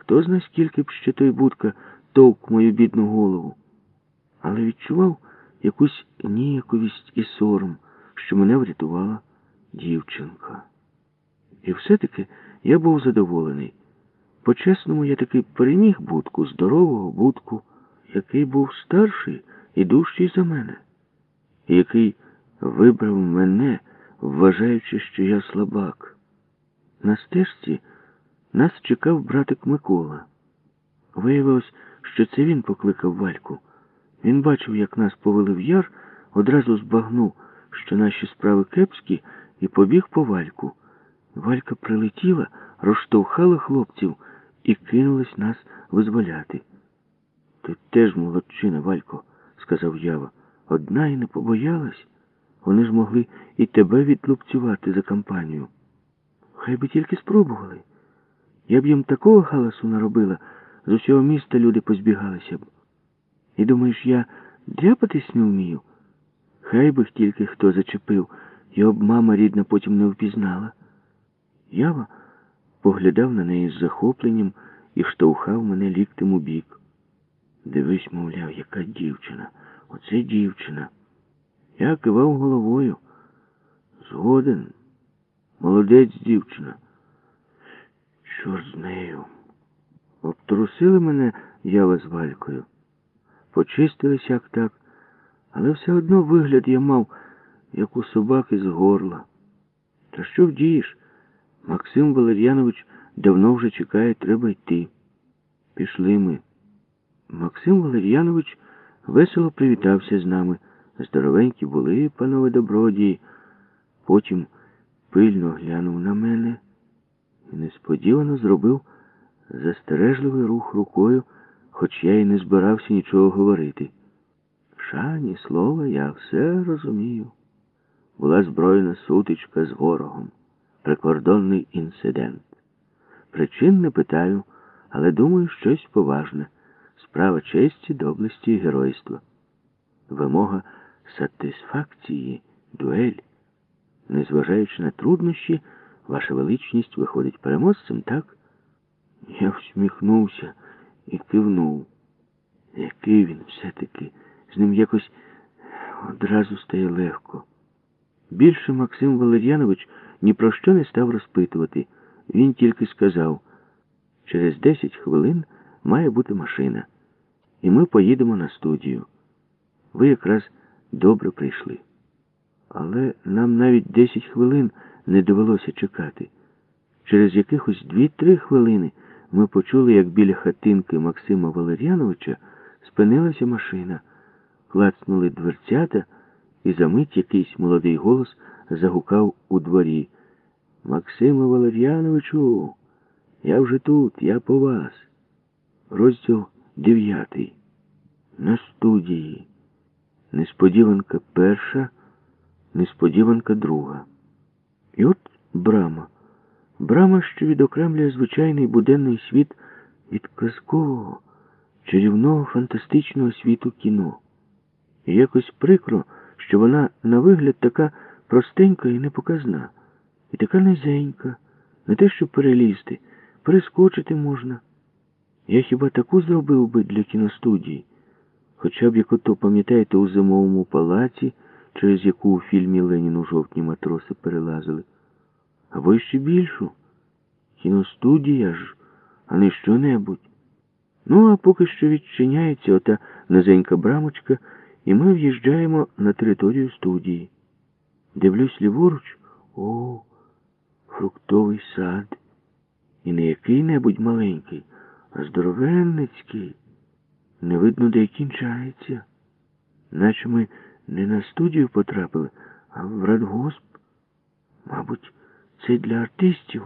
хто зна скільки б ще той Будка товк мою бідну голову. Але відчував якусь ніяковість і сором, що мене врятувала дівчинка. І все-таки я був задоволений. По-чесному, я таки переміг Будку, здорового Будку, який був старший і дужчий за мене, і який вибрав мене, вважаючи, що я слабак. На стежці нас чекав братик Микола. Виявилось, що це він покликав Вальку. Він бачив, як нас повели в яр, одразу збагнув, що наші справи кепські, і побіг по Вальку. Валька прилетіла, розштовхала хлопців і кинулась нас визволяти. «Ти теж молодчина, Валько», — сказав Ява. «Одна і не побоялась. Вони ж могли і тебе відлупцювати за кампанію. Хай би тільки спробували. Я б їм такого галасу наробила, з усього міста люди позбігалися б. І думаєш, я дряпатись не вмію? Хай би тільки хто зачепив, його б мама рідна потім не впізнала». Ява поглядав на неї з захопленням і штовхав мене ліктем у бік. «Дивись, мовляв, яка дівчина. Оце дівчина». Я кивав головою. «Згоден. Молодець дівчина». Що ж з нею? Обтрусили мене Ява з Валькою. Почистились як так, але все одно вигляд я мав, як у собаки з горла. Та що вдієш? Максим Валер'янович давно вже чекає, треба йти. Пішли ми. Максим Валер'янович весело привітався з нами. Здоровенькі були, панове добродії. Потім пильно глянув на мене і несподівано зробив застережливий рух рукою, хоч я й не збирався нічого говорити. Ні слова, я все розумію. Була збройна сутичка з ворогом. Прикордонний інцидент. Причин не питаю, але думаю, щось поважне. Справа честі, доблесті і геройства. Вимога сатисфакції, дуель. Незважаючи на труднощі, ваша величність виходить переможцем, так? Я всміхнувся і кивнув. Який він все-таки. З ним якось одразу стає легко. Більше Максим Валер'янович ні про що не став розпитувати. Він тільки сказав, через 10 хвилин має бути машина, і ми поїдемо на студію. Ви якраз добре прийшли. Але нам навіть 10 хвилин не довелося чекати. Через якихось 2-3 хвилини ми почули, як біля хатинки Максима Валер'яновича спинилася машина, клацнули дверцята, і за мить якийсь молодий голос загукав у дворі. «Максиме Валер'яновичу, я вже тут, я по вас». Розділ 9. На студії. Несподіванка перша, несподіванка друга. І от брама. Брама, що відокремлює звичайний буденний світ від казкового, чарівного, фантастичного світу кіно. І якось прикро, що вона на вигляд така простенька і непоказна. І така низенька, не те, що перелізти, перескочити можна. Я хіба таку зробив би для кіностудії? Хоча б, як ото, пам'ятаєте, у Зимовому палаці, через яку у фільмі «Ленін у жовтні» матроси перелазили. Або ще більшу. Кіностудія ж, а не що-небудь. Ну, а поки що відчиняється ота низенька брамочка, і ми в'їжджаємо на територію студії. Дивлюсь ліворуч, фруктовий сад. І не який-небудь маленький, а здоровенницький. Не видно, де й кінчається. Наче ми не на студію потрапили, а в радгосп. Мабуть, це для артистів.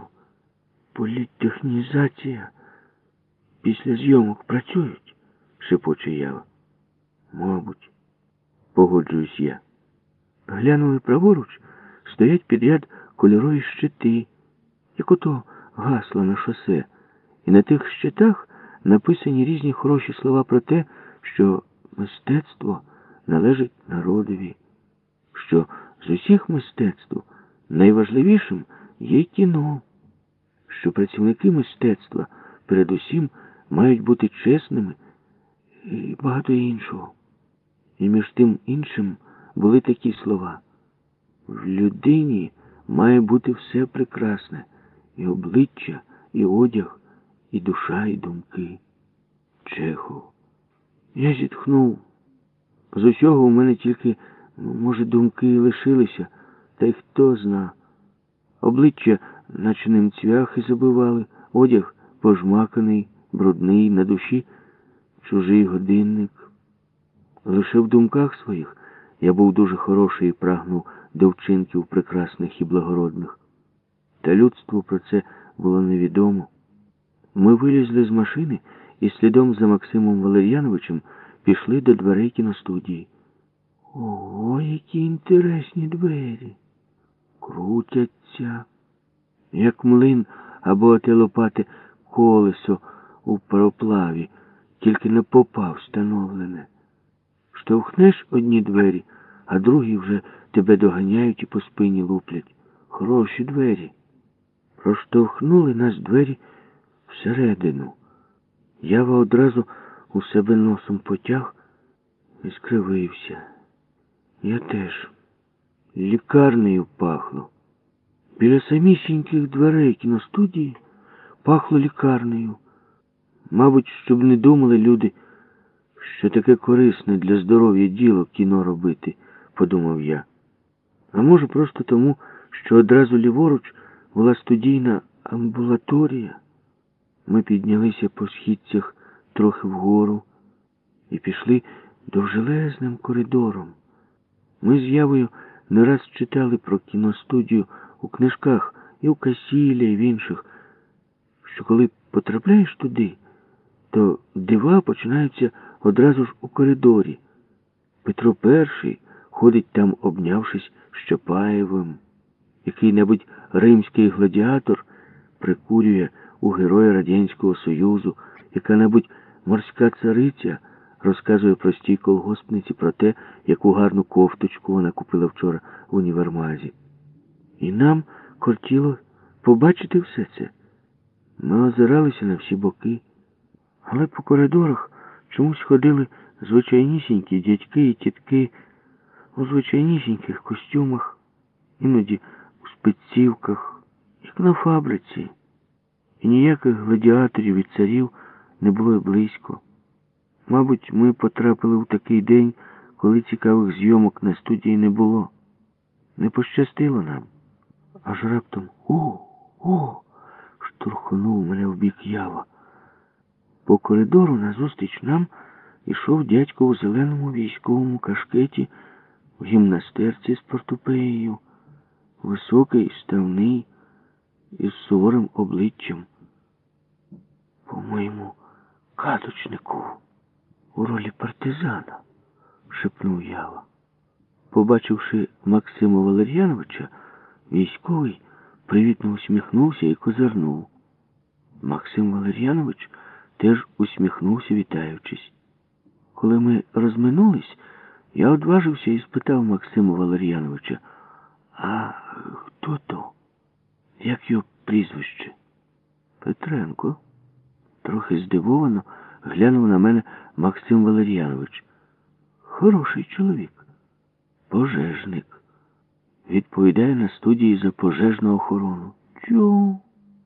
Політтехнізація. Після зйомок працюють, шепоче Ява. Мабуть, погоджуюсь я. Глянули праворуч, стоять підряд кольорові щити, як ото гасла на шосе. І на тих щитах написані різні хороші слова про те, що мистецтво належить народові, що з усіх мистецтв найважливішим є кіно, що працівники мистецтва передусім мають бути чесними і багато іншого. І між тим іншим були такі слова. В людині має бути все прекрасне. І обличчя, і одяг, і душа, і думки. Чехов. Я зітхнув. З усього у мене тільки, може, думки лишилися, та й хто зна. Обличчя, наче ним цвяхи забивали, одяг пожмаканий, брудний, на душі чужий годинник. Лише в думках своїх я був дуже хороший і прагнув до вчинків прекрасних і благородних. Та людству про це було невідомо. Ми вилізли з машини і слідом за Максимом Валер'яновичем пішли до дверей кіностудії. Ого, які інтересні двері! Крутяться, як млин або те лопате колесо у пароплаві, тільки на попа встановлене. Штовхнеш одні двері, а другі вже тебе доганяють і по спині луплять. Хороші двері. Проштовхнули нас двері всередину. Ява одразу у себе носом потяг і скривився. Я теж. Лікарнею пахло. Біля самісіньких дверей кіностудії пахло лікарнею. Мабуть, щоб не думали люди, що таке корисне для здоров'я діло кіно робити, подумав я. А може просто тому, що одразу ліворуч була студійна амбулаторія. Ми піднялися по східцях трохи вгору і пішли довжелезним коридором. Ми з Явою не раз читали про кіностудію у книжках і у Касіля, і в інших, що коли потрапляєш туди, то дива починаються одразу ж у коридорі. Петро І ходить там, обнявшись з Чапаєвим. Який-небудь римський гладіатор прикурює у героя Радянського Союзу, яка-небудь морська цариця розказує простій колгоспниці про те, яку гарну кофточку вона купила вчора в універмазі. І нам кортіло побачити все це. Ми озиралися на всі боки, але по коридорах чомусь ходили звичайнісінькі дядьки і тітки у звичайнісіньких костюмах, іноді у спецівках, як на фабриці. І ніяких гладіаторів і царів не було й близько. Мабуть, ми потрапили в такий день, коли цікавих зйомок на студії не було. Не пощастило нам. Аж раптом «О!» штурхнув мене в бік Ява. По коридору назустріч нам ішов дядько у зеленому військовому кашкеті, в гімнастерці з портупеєю, високий, ставний, із суворим обличчям. «По-моєму, каточнику у ролі партизана», – шепнув Ява. Побачивши Максима Валер'яновича, військовий привітно усміхнувся і козирнув. Максим Валер'янович теж усміхнувся, вітаючись. Коли ми розминулись, я одважився і спитав Максима Валер'яновича: «А хто то? Як його прізвище?» «Петренко», – трохи здивовано глянув на мене Максим Валер'янович. «Хороший чоловік. Пожежник. Відповідає на студії за пожежну охорону». «Чого?»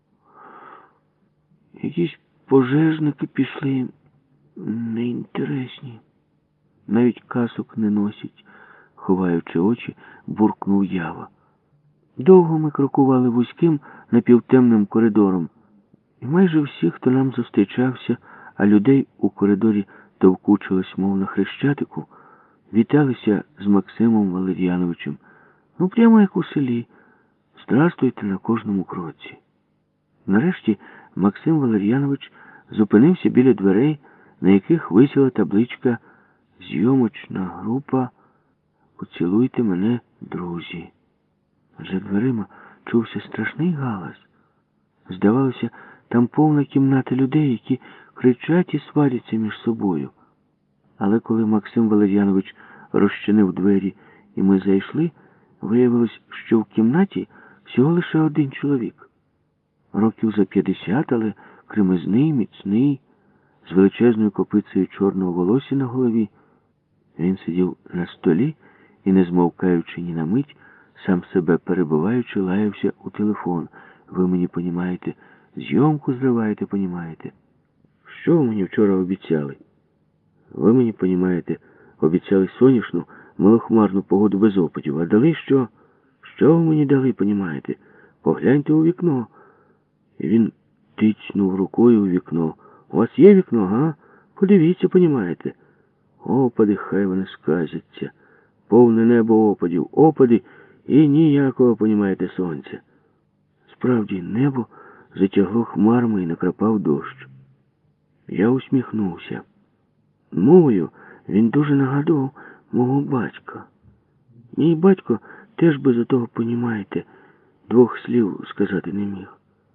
«Якісь пожежники пішли неінтересні. Навіть касок не носять», – ховаючи очі, буркнув Ява. Довго ми крокували вузьким напівтемним коридором. І майже всі, хто нам зустрічався, а людей у коридорі товкучилось, мов на Хрещатику, віталися з Максимом Валер'яновичем. Ну, прямо як у селі. Здрастуйте на кожному кроці. Нарешті Максим Валер'янович зупинився біля дверей, на яких висіла табличка «Зйомочна група. Поцілуйте мене, друзі». За дверима чувся страшний галас. Здавалося, там повна кімната людей, які кричать і сваряться між собою. Але коли Максим Валер'янович розчинив двері і ми зайшли, виявилось, що в кімнаті всього лише один чоловік. Років за 50, але кремезний, міцний, з величезною копицею чорного волосся на голові. Він сидів на столі і, не змовкаючи ні на мить, сам себе перебиваючи, лаявся у телефон. Ви мені, понімаєте, зйомку зриваєте, понімаєте? Що ви мені вчора обіцяли? Ви мені, понімаєте, обіцяли сонячну, малохмарну погоду без опадів. А дали що? Що ви мені дали, понімаєте? Погляньте у вікно. І він тицьнув рукою у вікно. У вас є вікно, га? Подивіться, понімаєте? Опади, хай вони сказяться. Повне небо опадів, опади і ніякого, понімаєте, сонця. Справді, небо затягло хмарами і накрапав дощ. Я усміхнувся. Мовою він дуже нагадував мого батька. Мій батько теж без отого, понімаєте, двох слів сказати не міг.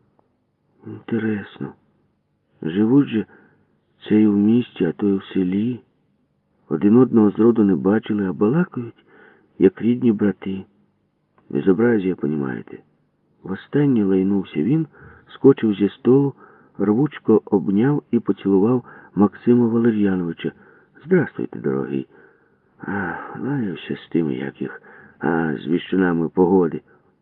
Інтересно. Живуть же це і в місті, а то і в селі. Один одного зроду не бачили, а балакають, як рідні брати. Безобразія, понімаєте. Востаннє лайнувся він, скочив зі столу, рвучко обняв і поцілував Максима Валер'яновича. Здравствуйте, дорогий. Лаявся з тими, як їх, з віщунами погоди.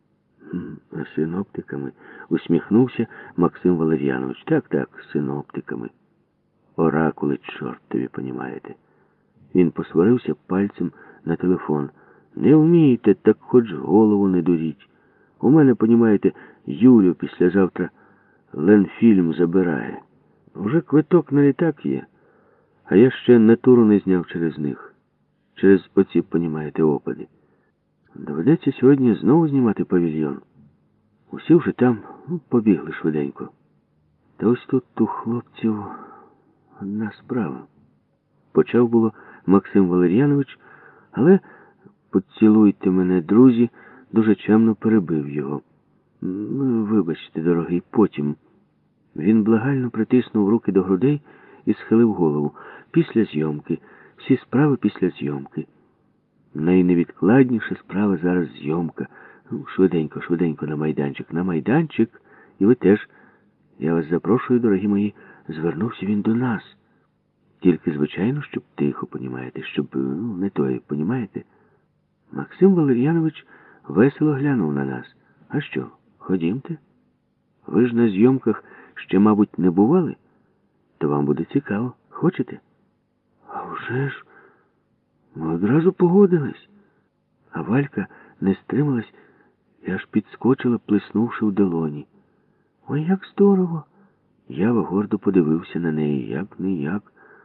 Синоптиками, усміхнувся Максим Валер'янович. Так, синоптиками. Оракули чортові, понімаєте. Він посварився пальцем на телефон. Не вмієте, так хоч голову не дуріть. У мене, понімаєте, Юлю післязавтра Ленфільм забирає. Вже квиток на літак є, а я ще натуру не зняв через них. Через оці, понімаєте, опади. Доведеться сьогодні знову знімати павільйон. Усі вже там побігли швиденько. Та ось тут у хлопців одна справа. Почав було Максим Валер'янович, але «Поцілуйте мене, друзі», дуже чемно перебив його. Вибачте, дорогий, потім. Він благально притиснув руки до грудей і схилив голову. Після зйомки. Всі справи після зйомки. Найневідкладніша справа зараз зйомка. Швиденько на майданчик. І ви теж. Я вас запрошую, дорогі мої. Звернувся він до нас. Тільки, звичайно, щоб тихо, понімаєте, щоб не той, понімаєте? Максим Валер'янович весело глянув на нас. А що, ходімте? Ви ж на зйомках ще, мабуть, не бували? То вам буде цікаво. Хочете? А вже ж, ми одразу погодились. А Валька не стрималась і аж підскочила, плеснувши в долоні. Ой, як здорово! Я гордо подивився на неї, як не як.